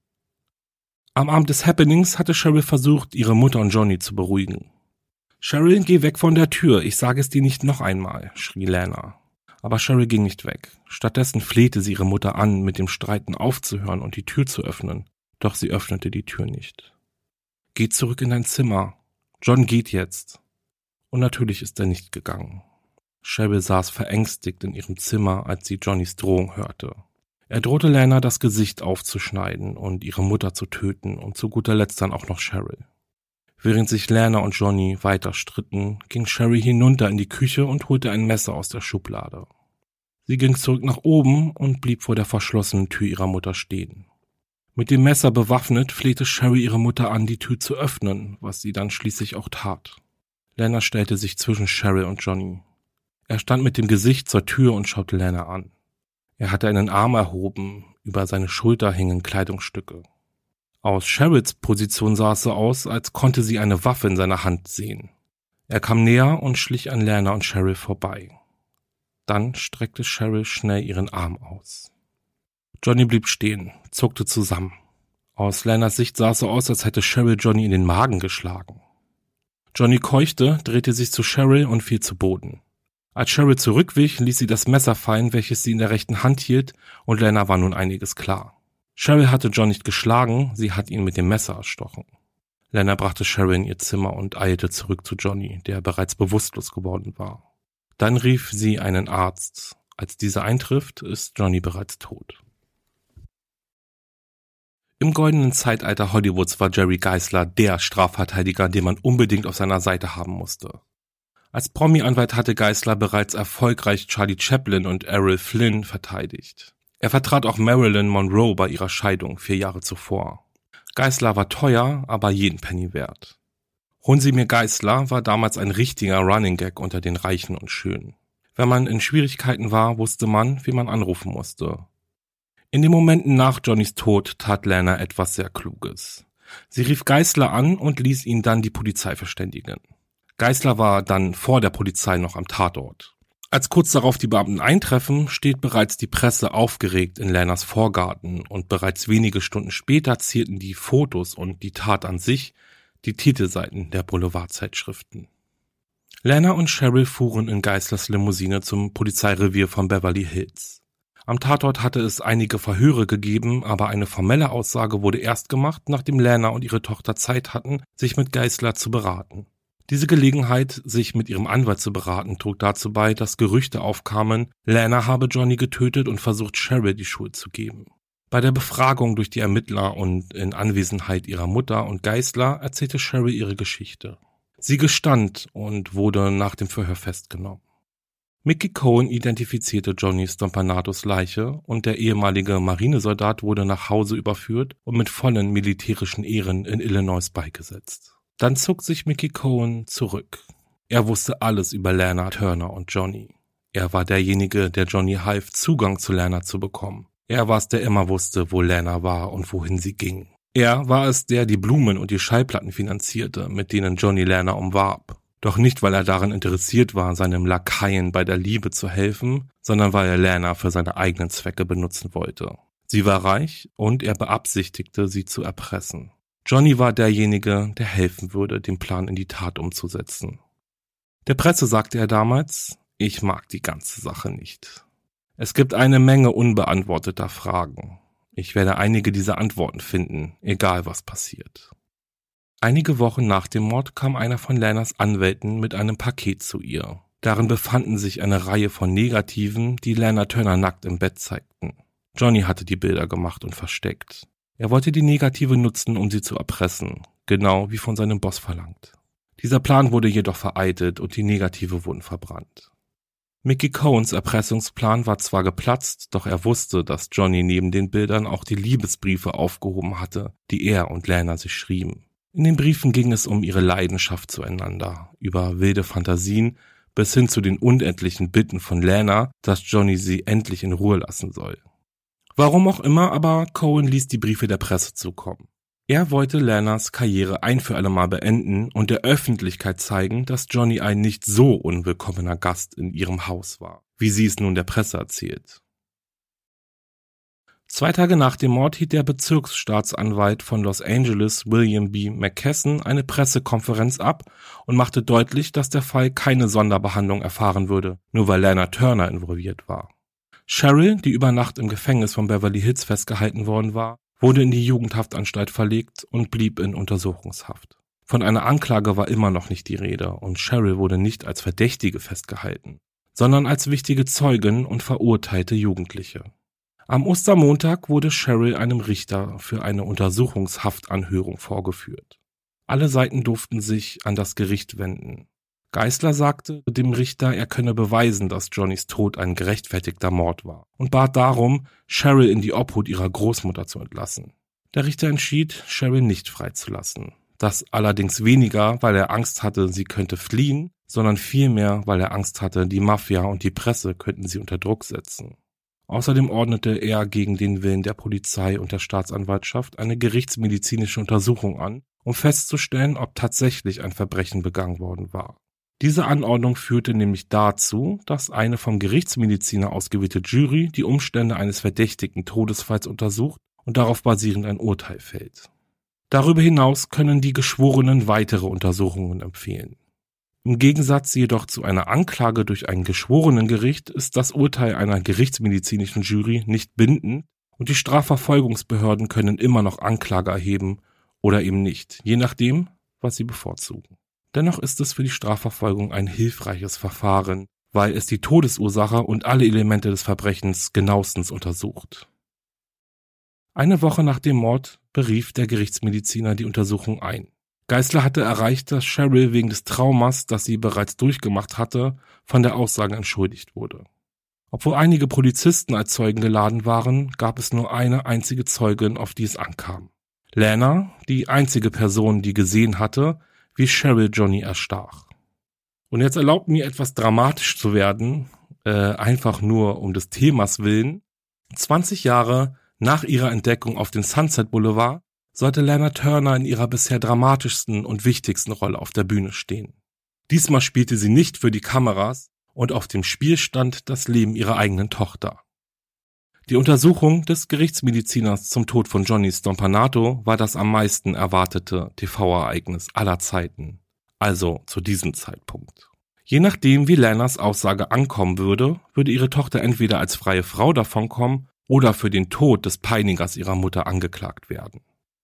Am Abend des Happenings hatte Cheryl versucht, ihre Mutter und Johnny zu beruhigen. »Cheryl, geh weg von der Tür, ich sage es dir nicht noch einmal«, schrie Lana. Aber Cheryl ging nicht weg. Stattdessen flehte sie ihre Mutter an, mit dem Streiten aufzuhören und die Tür zu öffnen. Doch sie öffnete die Tür nicht. »Geh zurück in dein Zimmer. John geht jetzt.« Und natürlich ist er nicht gegangen. Cheryl saß verängstigt in ihrem Zimmer, als sie Johnnys Drohung hörte. Er drohte Lana, das Gesicht aufzuschneiden und ihre Mutter zu töten und zu guter Letzt dann auch noch Cheryl. Während sich Lana und Johnny weiter stritten, ging Cheryl hinunter in die Küche und holte ein Messer aus der Schublade. Sie ging zurück nach oben und blieb vor der verschlossenen Tür ihrer Mutter stehen. Mit dem Messer bewaffnet flehte Cheryl ihre Mutter an, die Tür zu öffnen, was sie dann schließlich auch tat. Lana stellte sich zwischen Cheryl und Johnny. Er stand mit dem Gesicht zur Tür und schaute Lana an. Er hatte einen Arm erhoben, über seine Schulter hingen Kleidungsstücke. Aus Cheryls Position sah es so aus, als konnte sie eine Waffe in seiner Hand sehen. Er kam näher und schlich an Lana und Cheryl vorbei. Dann streckte Cheryl schnell ihren Arm aus. Johnny blieb stehen, zuckte zusammen. Aus Lanas Sicht sah es so aus, als hätte Cheryl Johnny in den Magen geschlagen. Johnny keuchte, drehte sich zu Cheryl und fiel zu Boden. Als Cheryl zurückwich, ließ sie das Messer fallen, welches sie in der rechten Hand hielt, und Lana war nun einiges klar. Cheryl hatte John nicht geschlagen, sie hat ihn mit dem Messer erstochen. Lana brachte Cheryl in ihr Zimmer und eilte zurück zu Johnny, der bereits bewusstlos geworden war. Dann rief sie einen Arzt. Als dieser eintrifft, ist Johnny bereits tot. Im goldenen Zeitalter Hollywoods war Jerry Geisler der Strafverteidiger, den man unbedingt auf seiner Seite haben musste. Als Promi-Anwalt hatte Geisler bereits erfolgreich Charlie Chaplin und Errol Flynn verteidigt. Er vertrat auch Marilyn Monroe bei ihrer Scheidung vier Jahre zuvor. Geisler war teuer, aber jeden Penny wert. Holen Sie mir Geisler war damals ein richtiger Running Gag unter den Reichen und Schönen. Wenn man in Schwierigkeiten war, wusste man, wie man anrufen musste. In den Momenten nach Johnnys Tod tat Lana etwas sehr Kluges. Sie rief Geisler an und ließ ihn dann die Polizei verständigen. Geisler war dann vor der Polizei noch am Tatort. Als kurz darauf die Beamten eintreffen, steht bereits die Presse aufgeregt in Lanas Vorgarten und bereits wenige Stunden später zierten die Fotos und die Tat an sich die Titelseiten der Boulevardzeitschriften. Lana und Cheryl fuhren in Geislers Limousine zum Polizeirevier von Beverly Hills. Am Tatort hatte es einige Verhöre gegeben, aber eine formelle Aussage wurde erst gemacht, nachdem Lana und ihre Tochter Zeit hatten, sich mit Geisler zu beraten. Diese Gelegenheit, sich mit ihrem Anwalt zu beraten, trug dazu bei, dass Gerüchte aufkamen, Lana habe Johnny getötet und versucht, Cheryl die Schuld zu geben. Bei der Befragung durch die Ermittler und in Anwesenheit ihrer Mutter und Geisler erzählte Cheryl ihre Geschichte. Sie gestand und wurde nach dem Verhör festgenommen. Mickey Cohen identifizierte Johnny Stompanatos Leiche und der ehemalige Marinesoldat wurde nach Hause überführt und mit vollen militärischen Ehren in Illinois beigesetzt. Dann zog sich Mickey Cohen zurück. Er wusste alles über Lana Turner und Johnny. Er war derjenige, der Johnny half, Zugang zu Lana zu bekommen. Er war es, der immer wusste, wo Lana war und wohin sie ging. Er war es, der die Blumen und die Schallplatten finanzierte, mit denen Johnny Lana umwarb. Doch nicht, weil er daran interessiert war, seinem Lakaien bei der Liebe zu helfen, sondern weil er Lana für seine eigenen Zwecke benutzen wollte. Sie war reich und er beabsichtigte, sie zu erpressen. Johnny war derjenige, der helfen würde, den Plan in die Tat umzusetzen. Der Presse sagte er damals, ich mag die ganze Sache nicht. Es gibt eine Menge unbeantworteter Fragen. Ich werde einige dieser Antworten finden, egal was passiert. Einige Wochen nach dem Mord kam einer von Lanas Anwälten mit einem Paket zu ihr. Darin befanden sich eine Reihe von Negativen, die Lana Turner nackt im Bett zeigten. Johnny hatte die Bilder gemacht und versteckt. Er wollte die Negative nutzen, um sie zu erpressen, genau wie von seinem Boss verlangt. Dieser Plan wurde jedoch vereitelt und die Negative wurden verbrannt. Mickey Cohens Erpressungsplan war zwar geplatzt, doch er wusste, dass Johnny neben den Bildern auch die Liebesbriefe aufgehoben hatte, die er und Lana sich schrieben. In den Briefen ging es um ihre Leidenschaft zueinander, über wilde Fantasien bis hin zu den unendlichen Bitten von Lana, dass Johnny sie endlich in Ruhe lassen soll. Warum auch immer, aber Cohen ließ die Briefe der Presse zukommen. Er wollte Lanas Karriere ein für alle Mal beenden und der Öffentlichkeit zeigen, dass Johnny ein nicht so unwillkommener Gast in ihrem Haus war, wie sie es nun der Presse erzählt. Zwei Tage nach dem Mord hielt der Bezirksstaatsanwalt von Los Angeles, William B. McKesson, eine Pressekonferenz ab und machte deutlich, dass der Fall keine Sonderbehandlung erfahren würde, nur weil Lana Turner involviert war. Cheryl, die über Nacht im Gefängnis von Beverly Hills festgehalten worden war, wurde in die Jugendhaftanstalt verlegt und blieb in Untersuchungshaft. Von einer Anklage war immer noch nicht die Rede und Cheryl wurde nicht als Verdächtige festgehalten, sondern als wichtige Zeugin und verurteilte Jugendliche. Am Ostermontag wurde Cheryl einem Richter für eine Untersuchungshaftanhörung vorgeführt. Alle Seiten durften sich an das Gericht wenden. Geisler sagte dem Richter, er könne beweisen, dass Johnnys Tod ein gerechtfertigter Mord war und bat darum, Cheryl in die Obhut ihrer Großmutter zu entlassen. Der Richter entschied, Cheryl nicht freizulassen. Das allerdings weniger, weil er Angst hatte, sie könnte fliehen, sondern vielmehr, weil er Angst hatte, die Mafia und die Presse könnten sie unter Druck setzen. Außerdem ordnete er gegen den Willen der Polizei und der Staatsanwaltschaft eine gerichtsmedizinische Untersuchung an, um festzustellen, ob tatsächlich ein Verbrechen begangen worden war. Diese Anordnung führte nämlich dazu, dass eine vom Gerichtsmediziner ausgewählte Jury die Umstände eines verdächtigen Todesfalls untersucht und darauf basierend ein Urteil fällt. Darüber hinaus können die Geschworenen weitere Untersuchungen empfehlen. Im Gegensatz jedoch zu einer Anklage durch ein Geschworenengericht ist das Urteil einer gerichtsmedizinischen Jury nicht bindend und die Strafverfolgungsbehörden können immer noch Anklage erheben oder eben nicht, je nachdem, was sie bevorzugen. Dennoch ist es für die Strafverfolgung ein hilfreiches Verfahren, weil es die Todesursache und alle Elemente des Verbrechens genauestens untersucht. Eine Woche nach dem Mord berief der Gerichtsmediziner die Untersuchung ein. Geisler hatte erreicht, dass Cheryl wegen des Traumas, das sie bereits durchgemacht hatte, von der Aussage entschuldigt wurde. Obwohl einige Polizisten als Zeugen geladen waren, gab es nur eine einzige Zeugin, auf die es ankam. Lana, die einzige Person, die gesehen hatte, wie Cheryl Johnny erstach. Und jetzt erlaubt mir etwas dramatisch zu werden, äh, einfach nur um des Themas willen. zwanzig Jahre nach ihrer Entdeckung auf dem Sunset Boulevard sollte Lana Turner in ihrer bisher dramatischsten und wichtigsten Rolle auf der Bühne stehen. Diesmal spielte sie nicht für die Kameras und auf dem Spiel stand das Leben ihrer eigenen Tochter. Die Untersuchung des Gerichtsmediziners zum Tod von Johnny Stompanato war das am meisten erwartete T V-Ereignis aller Zeiten, also zu diesem Zeitpunkt. Je nachdem, wie Lanas Aussage ankommen würde, würde ihre Tochter entweder als freie Frau davonkommen oder für den Tod des Peinigers ihrer Mutter angeklagt werden.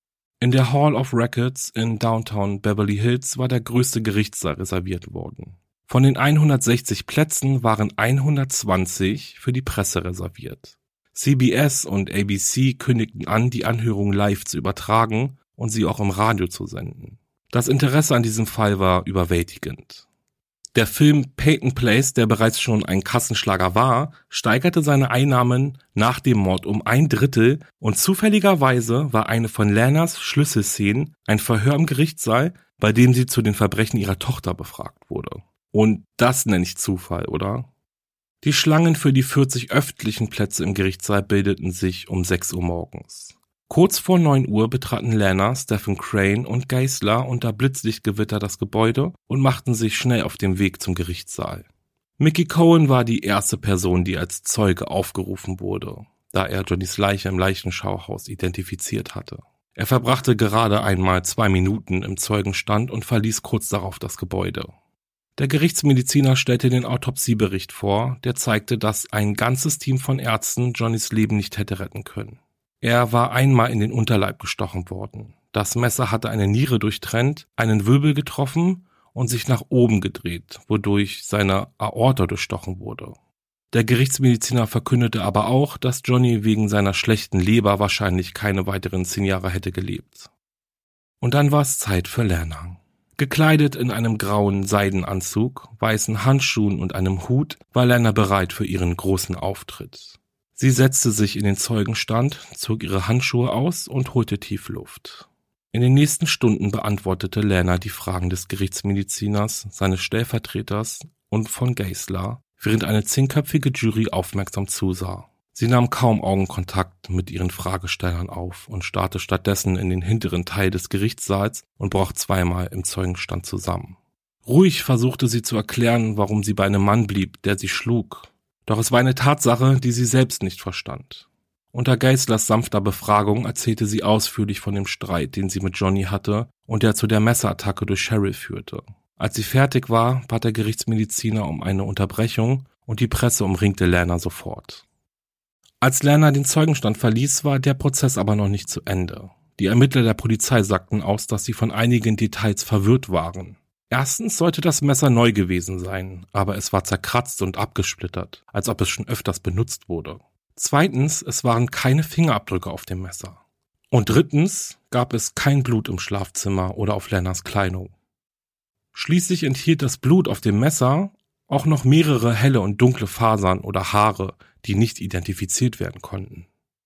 In der Hall of Records in Downtown Beverly Hills war der größte Gerichtssaal reserviert worden. Von den hundertsechzig Plätzen waren hundertzwanzig für die Presse reserviert. C B S und A B C kündigten an, die Anhörung live zu übertragen und sie auch im Radio zu senden. Das Interesse an diesem Fall war überwältigend. Der Film Peyton Place, der bereits schon ein Kassenschlager war, steigerte seine Einnahmen nach dem Mord um ein Drittel und zufälligerweise war eine von Lanas Schlüsselszenen ein Verhör im Gerichtssaal, bei dem sie zu den Verbrechen ihrer Tochter befragt wurde. Und das nenne ich Zufall, oder? Die Schlangen für die vierzig öffentlichen Plätze im Gerichtssaal bildeten sich um sechs Uhr morgens. Kurz vor neun Uhr betraten Lana, Stephen Crane und Geisler unter Blitzlichtgewitter das Gebäude und machten sich schnell auf den Weg zum Gerichtssaal. Mickey Cohen war die erste Person, die als Zeuge aufgerufen wurde, da er Johnnys Leiche im Leichenschauhaus identifiziert hatte. Er verbrachte gerade einmal zwei Minuten im Zeugenstand und verließ kurz darauf das Gebäude. Der Gerichtsmediziner stellte den Autopsiebericht vor, der zeigte, dass ein ganzes Team von Ärzten Johnnys Leben nicht hätte retten können. Er war einmal in den Unterleib gestochen worden. Das Messer hatte eine Niere durchtrennt, einen Wirbel getroffen und sich nach oben gedreht, wodurch seine Aorta durchstochen wurde. Der Gerichtsmediziner verkündete aber auch, dass Johnny wegen seiner schlechten Leber wahrscheinlich keine weiteren zehn Jahre hätte gelebt. Und dann war es Zeit für Lerna. Gekleidet in einem grauen Seidenanzug, weißen Handschuhen und einem Hut war Lerna bereit für ihren großen Auftritt. Sie setzte sich in den Zeugenstand, zog ihre Handschuhe aus und holte tief Luft. In den nächsten Stunden beantwortete Lerna die Fragen des Gerichtsmediziners, seines Stellvertreters und von Geisler, während eine zehnköpfige Jury aufmerksam zusah. Sie nahm kaum Augenkontakt mit ihren Fragestellern auf und starrte stattdessen in den hinteren Teil des Gerichtssaals und brach zweimal im Zeugenstand zusammen. Ruhig versuchte sie zu erklären, warum sie bei einem Mann blieb, der sie schlug. Doch es war eine Tatsache, die sie selbst nicht verstand. Unter Geislers sanfter Befragung erzählte sie ausführlich von dem Streit, den sie mit Johnny hatte und der zu der Messerattacke durch Cheryl führte. Als sie fertig war, bat der Gerichtsmediziner um eine Unterbrechung und die Presse umringte Lerna sofort. Als Lerna den Zeugenstand verließ, war der Prozess aber noch nicht zu Ende. Die Ermittler der Polizei sagten aus, dass sie von einigen Details verwirrt waren. Erstens sollte das Messer neu gewesen sein, aber es war zerkratzt und abgesplittert, als ob es schon öfters benutzt wurde. Zweitens, es waren keine Fingerabdrücke auf dem Messer. Und drittens gab es kein Blut im Schlafzimmer oder auf Lernas Kleidung. Schließlich enthielt das Blut auf dem Messer auch noch mehrere helle und dunkle Fasern oder Haare, die nicht identifiziert werden konnten.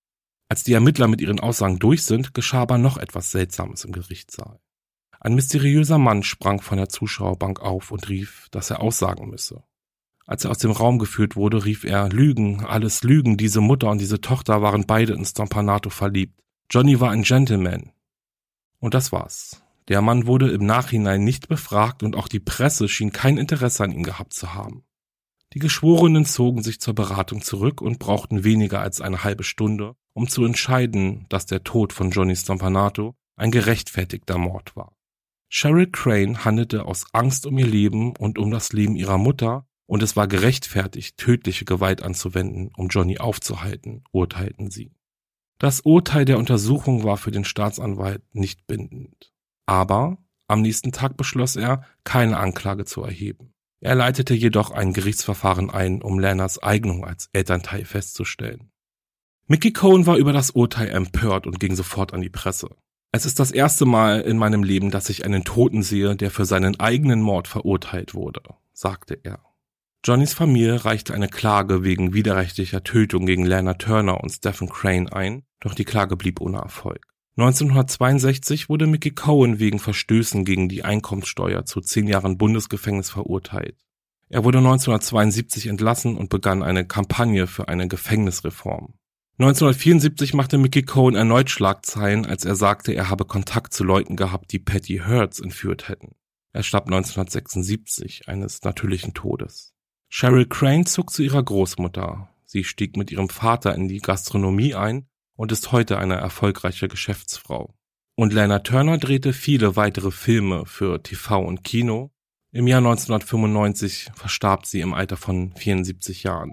Als die Ermittler mit ihren Aussagen durch sind, geschah aber noch etwas Seltsames im Gerichtssaal. Ein mysteriöser Mann sprang von der Zuschauerbank auf und rief, dass er aussagen müsse. Als er aus dem Raum geführt wurde, rief er, Lügen, alles Lügen, diese Mutter und diese Tochter waren beide in Stompanato verliebt. Johnny war ein Gentleman. Und das war's. Der Mann wurde im Nachhinein nicht befragt und auch die Presse schien kein Interesse an ihm gehabt zu haben. Die Geschworenen zogen sich zur Beratung zurück und brauchten weniger als eine halbe Stunde, um zu entscheiden, dass der Tod von Johnny Stompanato ein gerechtfertigter Mord war. Cheryl Crane handelte aus Angst um ihr Leben und um das Leben ihrer Mutter und es war gerechtfertigt, tödliche Gewalt anzuwenden, um Johnny aufzuhalten, urteilten sie. Das Urteil der Untersuchung war für den Staatsanwalt nicht bindend. Aber am nächsten Tag beschloss er, keine Anklage zu erheben. Er leitete jedoch ein Gerichtsverfahren ein, um Lernas Eignung als Elternteil festzustellen. Mickey Cohen war über das Urteil empört und ging sofort an die Presse. Es ist das erste Mal in meinem Leben, dass ich einen Toten sehe, der für seinen eigenen Mord verurteilt wurde, sagte er. Johnnys Familie reichte eine Klage wegen widerrechtlicher Tötung gegen Lerna Turner und Stephen Crane ein, doch die Klage blieb ohne Erfolg. neunzehnhundertzweiundsechzig wurde Mickey Cohen wegen Verstößen gegen die Einkommenssteuer zu zehn Jahren Bundesgefängnis verurteilt. Er wurde neunzehnhundertzweiundsiebzig entlassen und begann eine Kampagne für eine Gefängnisreform. neunzehnhundertvierundsiebzig machte Mickey Cohen erneut Schlagzeilen, als er sagte, er habe Kontakt zu Leuten gehabt, die Patty Hearst entführt hätten. Er starb neunzehnhundertsechsundsiebzig eines natürlichen Todes. Cheryl Crane zog zu ihrer Großmutter. Sie stieg mit ihrem Vater in die Gastronomie ein und ist heute eine erfolgreiche Geschäftsfrau. Und Lerna Turner drehte viele weitere Filme für T V und Kino. Im Jahr neunzehnhundertfünfundneunzig verstarb sie im Alter von vierundsiebzig Jahren.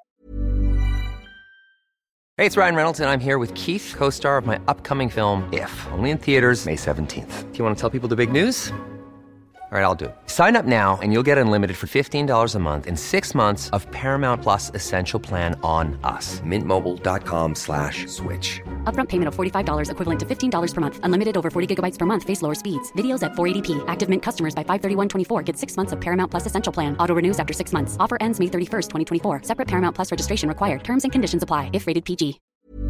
Hey, it's Ryan Reynolds, and I'm here with Keith, co-star of my upcoming film, If, only in theaters May seventeenth. Do you want to tell people the big news? All right, I'll do it. Sign up now and you'll get unlimited for fifteen dollars a month and six months of Paramount Plus Essential Plan on us. Mint Mobile dot com slash switch. Upfront payment of forty-five dollars equivalent to fifteen dollars per month. Unlimited over forty gigabytes per month. Face lower speeds. Videos at four eighty p. Active Mint customers by five thirty-one twenty-four get six months of Paramount Plus Essential Plan. Auto renews after six months. Offer ends May thirty-first, twenty twenty-four. Separate Paramount Plus registration required. Terms and conditions apply if rated P G.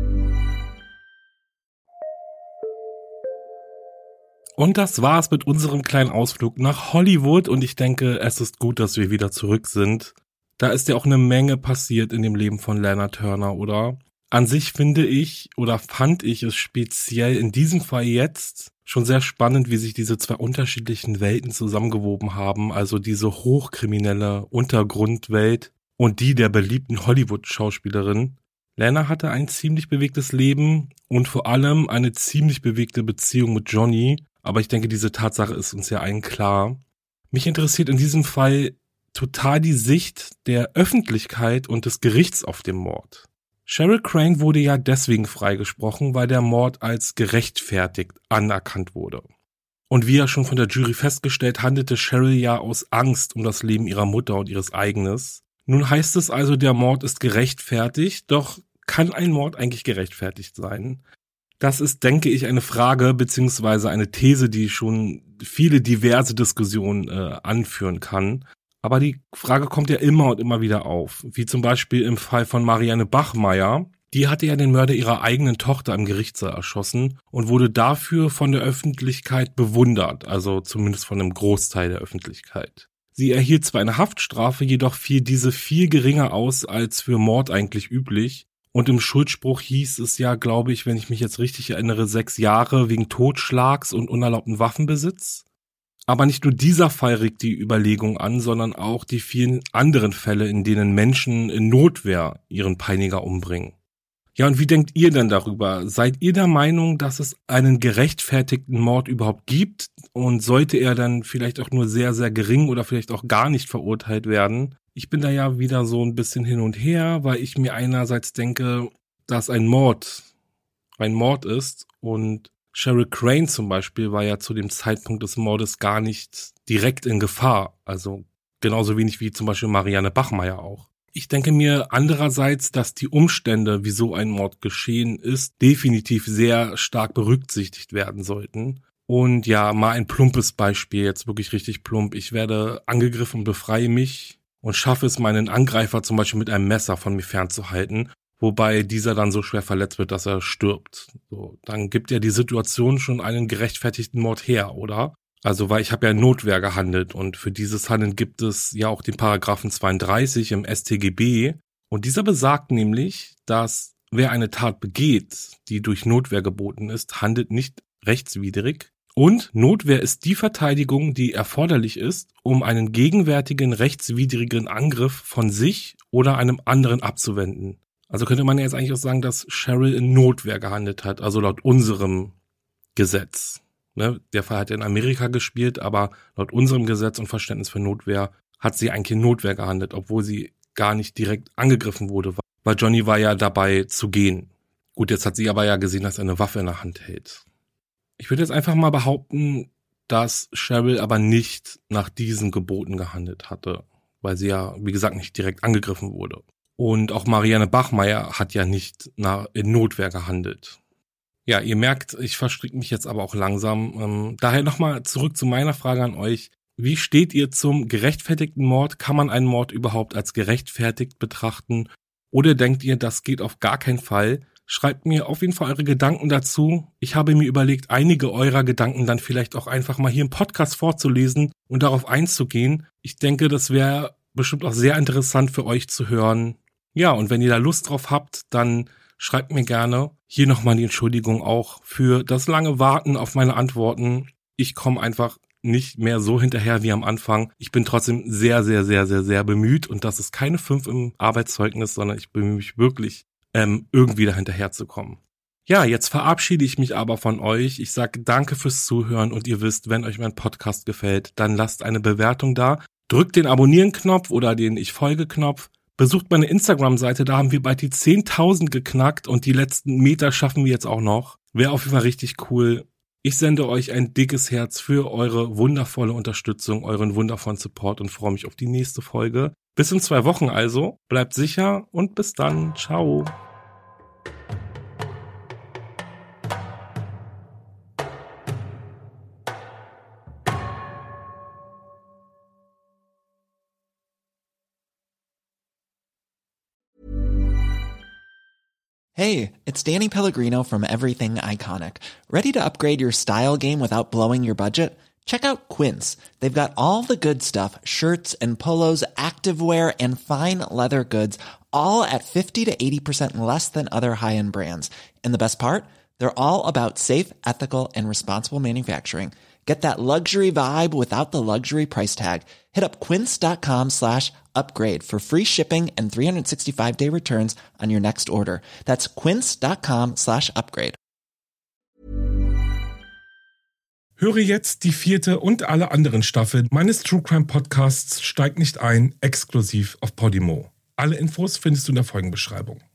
Und das war's mit unserem kleinen Ausflug nach Hollywood und ich denke, es ist gut, dass wir wieder zurück sind. Da ist ja auch eine Menge passiert in dem Leben von Lerna Turner, oder? An sich finde ich oder fand ich es speziell in diesem Fall jetzt schon sehr spannend, wie sich diese zwei unterschiedlichen Welten zusammengewoben haben, also diese hochkriminelle Untergrundwelt und die der beliebten Hollywood-Schauspielerin. Lerna hatte ein ziemlich bewegtes Leben und vor allem eine ziemlich bewegte Beziehung mit Johnny, aber ich denke, diese Tatsache ist uns ja allen klar. Mich interessiert in diesem Fall total die Sicht der Öffentlichkeit und des Gerichts auf den Mord. Cheryl Crane wurde ja deswegen freigesprochen, weil der Mord als gerechtfertigt anerkannt wurde. Und wie ja schon von der Jury festgestellt, handelte Cheryl ja aus Angst um das Leben ihrer Mutter und ihres Eigenes. Nun heißt es also, der Mord ist gerechtfertigt, doch kann ein Mord eigentlich gerechtfertigt sein? Das ist, denke ich, eine Frage beziehungsweise eine These, die schon viele diverse Diskussionen äh, anführen kann. Aber die Frage kommt ja immer und immer wieder auf, wie zum Beispiel im Fall von Marianne Bachmeier. Die hatte ja den Mörder ihrer eigenen Tochter im Gerichtssaal erschossen und wurde dafür von der Öffentlichkeit bewundert, also zumindest von einem Großteil der Öffentlichkeit. Sie erhielt zwar eine Haftstrafe, jedoch fiel diese viel geringer aus als für Mord eigentlich üblich. Und im Schuldspruch hieß es ja, glaube ich, wenn ich mich jetzt richtig erinnere, sechs Jahre wegen Totschlags und unerlaubten Waffenbesitz. Aber nicht nur dieser Fall regt die Überlegung an, sondern auch die vielen anderen Fälle, in denen Menschen in Notwehr ihren Peiniger umbringen. Ja, und wie denkt ihr denn darüber? Seid ihr der Meinung, dass es einen gerechtfertigten Mord überhaupt gibt? Und sollte er dann vielleicht auch nur sehr, sehr gering oder vielleicht auch gar nicht verurteilt werden? Ich bin da ja wieder so ein bisschen hin und her, weil ich mir einerseits denke, dass ein Mord ein Mord ist und Cheryl Crane zum Beispiel war ja zu dem Zeitpunkt des Mordes gar nicht direkt in Gefahr. Also genauso wenig wie zum Beispiel Marianne Bachmeier auch. Ich denke mir andererseits, dass die Umstände, wieso ein Mord geschehen ist, definitiv sehr stark berücksichtigt werden sollten. Und ja, mal ein plumpes Beispiel, jetzt wirklich richtig plump. Ich werde angegriffen und befreie mich und schaffe es, meinen Angreifer zum Beispiel mit einem Messer von mir fernzuhalten, wobei dieser dann so schwer verletzt wird, dass er stirbt. So, dann gibt ja die Situation schon einen gerechtfertigten Mord her, oder? Also, weil ich habe ja in Notwehr gehandelt und für dieses Handeln gibt es ja auch den Paragraphen zweiunddreißig im S t G B und dieser besagt nämlich, dass wer eine Tat begeht, die durch Notwehr geboten ist, handelt nicht rechtswidrig und Notwehr ist die Verteidigung, die erforderlich ist, um einen gegenwärtigen rechtswidrigen Angriff von sich oder einem anderen abzuwenden. Also könnte man jetzt eigentlich auch sagen, dass Cheryl in Notwehr gehandelt hat, also laut unserem Gesetz. Ne, der Fall hat ja in Amerika gespielt, aber laut unserem Gesetz und Verständnis für Notwehr hat sie eigentlich in Notwehr gehandelt, obwohl sie gar nicht direkt angegriffen wurde, weil Johnny war ja dabei zu gehen. Gut, jetzt hat sie aber ja gesehen, dass er eine Waffe in der Hand hält. Ich würde jetzt einfach mal behaupten, dass Cheryl aber nicht nach diesen Geboten gehandelt hatte, weil sie ja, wie gesagt, nicht direkt angegriffen wurde. Und auch Marianne Bachmeier hat ja nicht nach, in Notwehr gehandelt. Ja, ihr merkt, ich verstricke mich jetzt aber auch langsam. Ähm, daher nochmal zurück zu meiner Frage an euch. Wie steht ihr zum gerechtfertigten Mord? Kann man einen Mord überhaupt als gerechtfertigt betrachten? Oder denkt ihr, das geht auf gar keinen Fall? Schreibt mir auf jeden Fall eure Gedanken dazu. Ich habe mir überlegt, einige eurer Gedanken dann vielleicht auch einfach mal hier im Podcast vorzulesen und darauf einzugehen. Ich denke, das wäre bestimmt auch sehr interessant für euch zu hören. Ja, und wenn ihr da Lust drauf habt, dann schreibt mir gerne. Hier nochmal die Entschuldigung auch für das lange Warten auf meine Antworten. Ich komme einfach nicht mehr so hinterher wie am Anfang. Ich bin trotzdem sehr, sehr, sehr, sehr, sehr bemüht und das ist keine fünf im Arbeitszeugnis, sondern ich bemühe mich wirklich, ähm, irgendwie da hinterher zu kommen. Ja, jetzt verabschiede ich mich aber von euch. Ich sage danke fürs Zuhören und ihr wisst, wenn euch mein Podcast gefällt, dann lasst eine Bewertung da. Drückt den Abonnieren-Knopf oder den Ich-Folge-Knopf. Besucht meine Instagram-Seite, da haben wir bald die zehntausend geknackt und die letzten Meter schaffen wir jetzt auch noch. Wäre auf jeden Fall richtig cool. Ich sende euch ein dickes Herz für eure wundervolle Unterstützung, euren wundervollen Support und freue mich auf die nächste Folge. Bis in zwei Wochen also. Bleibt sicher und bis dann. Ciao. Hey, it's Danny Pellegrino from Everything Iconic. Ready to upgrade your style game without blowing your budget? Check out Quince. They've got all the good stuff, shirts and polos, activewear, and fine leather goods, all at fifty to eighty percent less than other high-end brands. And the best part? They're all about safe, ethical, and responsible manufacturing. Get that luxury vibe without the luxury price tag. Hit up quince.com slash upgrade for free shipping and three sixty-five day returns on your next order. That's quince.com slash upgrade. Höre jetzt die vierte und alle anderen Staffeln meines True Crime Podcasts Steig nicht ein, exklusiv auf Podimo. Alle Infos findest du in der Folgenbeschreibung.